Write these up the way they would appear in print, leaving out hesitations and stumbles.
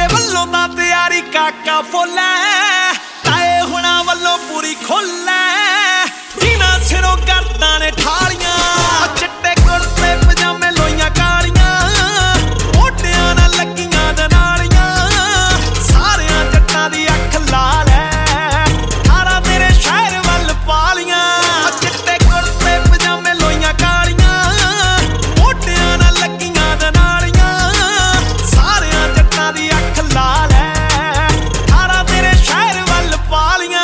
ਵੱਲੋਂ ਤਾਂ ਤਿਆਰੀ ਕਾਕਾ ਫੁੱਲ ਐ, ਤਾਏ ਹੁਣਾਂ ਵੱਲੋਂ ਪੂਰੀ ਖੁੱਲ ਐ। ਜਿਨ੍ਹਾਂ ਸਿਰੋਂ ਕਰਦਾਂ ਨੇ ਠਾਲੀਆਂ, ਚਿੱਟੇ ਕੁੜਤੇ ਪਜਾਮੇ ਲੋਈਆਂ ਕਾਲੀਆਂ, ਮੋਢਿਆਂ ਨਾਲ ਲੱਗੀਆਂ ਦਨਾਲੀਆਂ, ਸਾਰਿਆਂ ਜੱਟਾਂ ਦੀ ਅੱਖ ਲਾਲ ਐ, ਸਾਰਾ ਤੇਰੇ ਸ਼ਹਿਰ ਵੱਲ ਪਾਲੀਆਂ। ਚਿੱਟੇ ਕੁੜਤੇ ਪਜਾਮੇ ਲੋਈਆਂ ਕਾਲੀਆਂ, ਮੋਢਿਆਂ ਨਾਲ ਲੱਗੀਆਂ ਦਨਾਲੀਆਂ, ਸਾਰਿਆਂ ਜੱਟਾਂ ਦੀ ਅੱਖ ਲਾਲ ਐ, ਸਾਰਾ ਤੇਰੇ ਸ਼ਹਿਰ ਵੱਲ ਪਾਲੀਆਂ।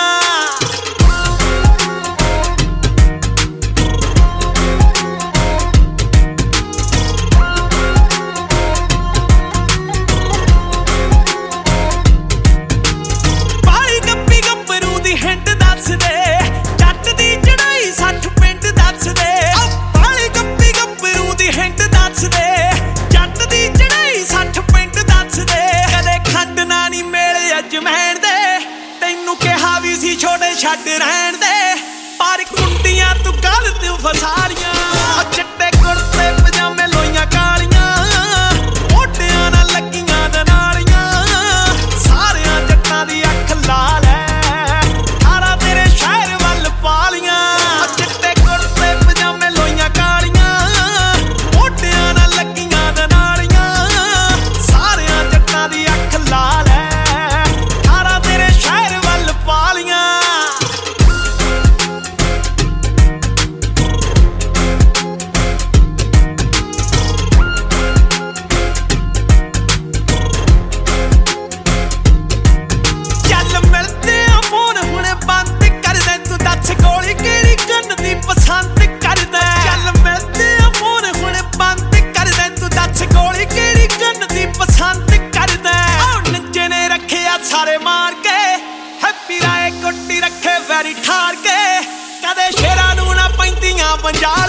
ਛੋਟੇ ਛੱਡ ਰਹਿਣ ਦੇ, ਪਰ ਕੁੰਡੀਆਂ ਤੂੰ ਗੱਲ ਤੂੰ ਫਸਾ ਲੀਆਂ। ਚਿੱਟੇ ਕੁੜਤੇ ਪਜਾਮੇ ਲੋਈਆਂ ਕਾਲੀਆਂ, ਮੋਢਿਆਂ ਨਾਲ ਲੱਗੀਆਂ ਦਨਾਲੀਆਂ, ਸਾਰਿਆਂ ਜੱਟਾਂ ਦੀ ਅੱਖ ਲਾਲ ਐ, ਸਾਰਾ ਤੇਰੇ ਸ਼ਹਿਰ ਵੱਲ ਪਾਲੀਆਂ। ਚਿੱਟੇ ਕੁੜਤੇ ਪਜਾਮੇ ਲੋਈਆਂ ਕਾਲੀਆਂ, ਮੋਢਿਆਂ ਨਾਲ ਲੱਗੀਆਂ ਦਨਾਲੀਆਂ, ਸਾਰਿਆਂ ਜੱਟਾਂ ਦੀ ਅੱਖ ਲਾਲ ਐ, ਸਾਰਾ ਤੇਰੇ ਸ਼ਹਿਰ ਵੱਲ ਪਾਲੀਆਂ। ਸਾਰੇ ਮਾਰ ਕੇ ਹੈਪੀ ਰਾਏ ਕੁੱਟੀ ਰੱਖੇ ਵੈਰੀ ਠਾਰ ਕੇ, ਕਦੇ ਸ਼ੇਰਾਂ ਨੂੰ ਨਾ ਪੈਂਦੀਆਂ ਪੰਜਾਬ